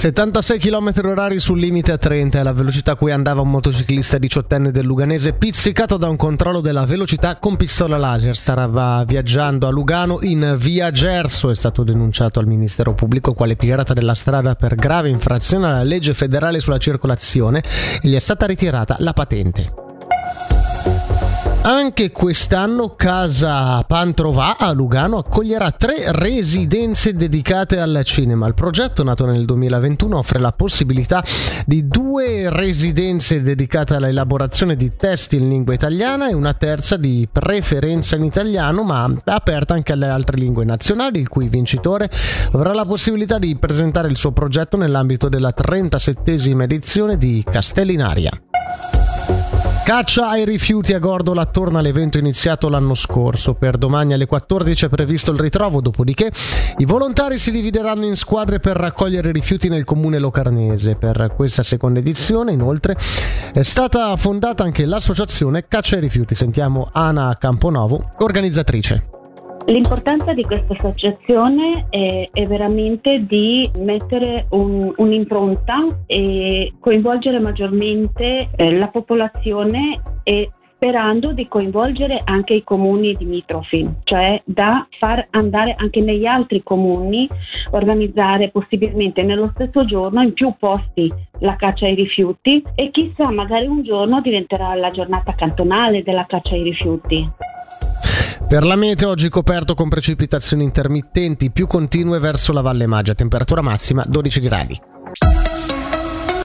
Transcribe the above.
76 km/h sul limite a 30 è la velocità a cui andava un motociclista 18enne del Luganese pizzicato da un controllo della velocità con pistola laser. Stava viaggiando a Lugano in via Gerso. È stato denunciato al Ministero Pubblico quale pirata della strada per grave infrazione alla legge federale sulla circolazione e gli è stata ritirata la patente. Anche quest'anno Casa Pantrovà a Lugano accoglierà 3 residenze dedicate al cinema. Il progetto, nato nel 2021, offre la possibilità di 2 residenze dedicate alla elaborazione di testi in lingua italiana e una terza di preferenza in italiano, ma aperta anche alle altre lingue nazionali, il cui vincitore avrà la possibilità di presentare il suo progetto nell'ambito della 37esima edizione di Castelli in Aria. Caccia ai rifiuti a Gordola torna all'evento iniziato l'anno scorso. Per domani alle 14 è previsto il ritrovo, dopodiché i volontari si divideranno in squadre per raccogliere rifiuti nel comune locarnese. Per questa seconda edizione, inoltre, è stata fondata anche l'associazione Caccia ai rifiuti. Sentiamo Ana Camponovo, organizzatrice. L'importanza di questa associazione è veramente di mettere un'impronta e coinvolgere maggiormente la popolazione e sperando di coinvolgere anche i comuni limitrofi, cioè da far andare anche negli altri comuni, organizzare possibilmente nello stesso giorno in più posti la caccia ai rifiuti e chissà magari un giorno diventerà la giornata cantonale della caccia ai rifiuti. Per la meteo oggi coperto con precipitazioni intermittenti più continue verso la Valle Maggia, temperatura massima 12 gradi.